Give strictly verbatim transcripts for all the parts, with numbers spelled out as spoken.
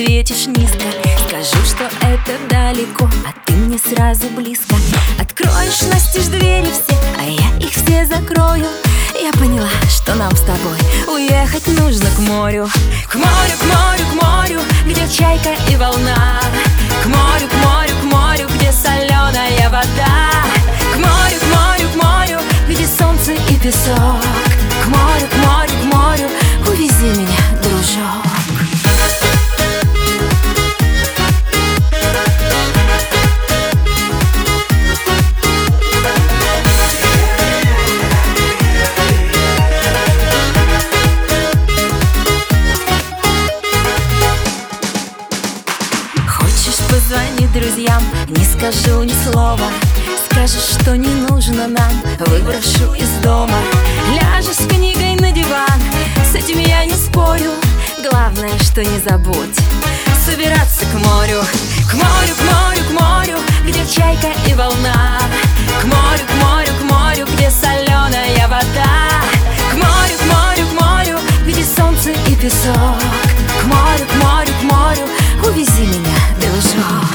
ответишь низко. Скажу, что это далеко, а ты мне сразу близко. Откроешь настежь двери все, а я их все закрою. Я поняла, что нам с тобой уехать нужно к морю. К морю, к морю, к морю, где чайка и волна. К морю, к морю, к морю, где соленая вода. К морю, к морю, к морю, где солнце и песок. К морю, к морю, к морю, увези меня, дружок. Позвони друзьям, не скажу ни слова. Скажешь, что не нужно нам, выброшу из дома. Ляжешь с книгой на диван, с этим я не спорю. Главное, что не забудь собираться к морю. К морю, к морю, к морю, где чайка и волна. К морю, к морю, к морю, где соленая вода. К морю, к морю, к морю, где солнце и песок. К морю, к морю, к морю, увези меня, дружок.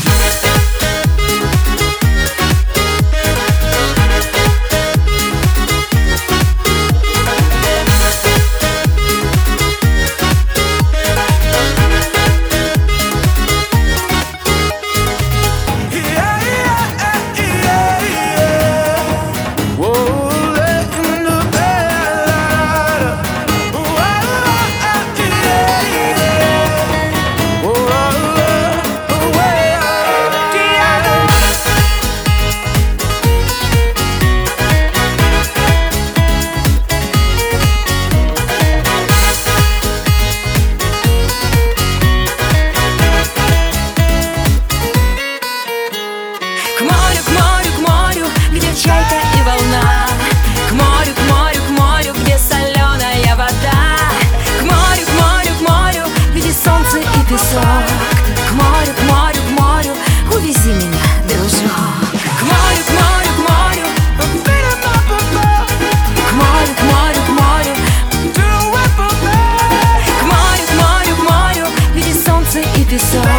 К морю, к морю, к морю, где чайка и волна. К морю, к морю, к морю, где соленая вода. К морю, к морю, к морю, где солнце и песок. К морю, к морю, к морю, увези меня, дружок. К морю, к морю, к морю, к морю, к морю, к морю, к морю, к морю, к морю, где солнце и песок.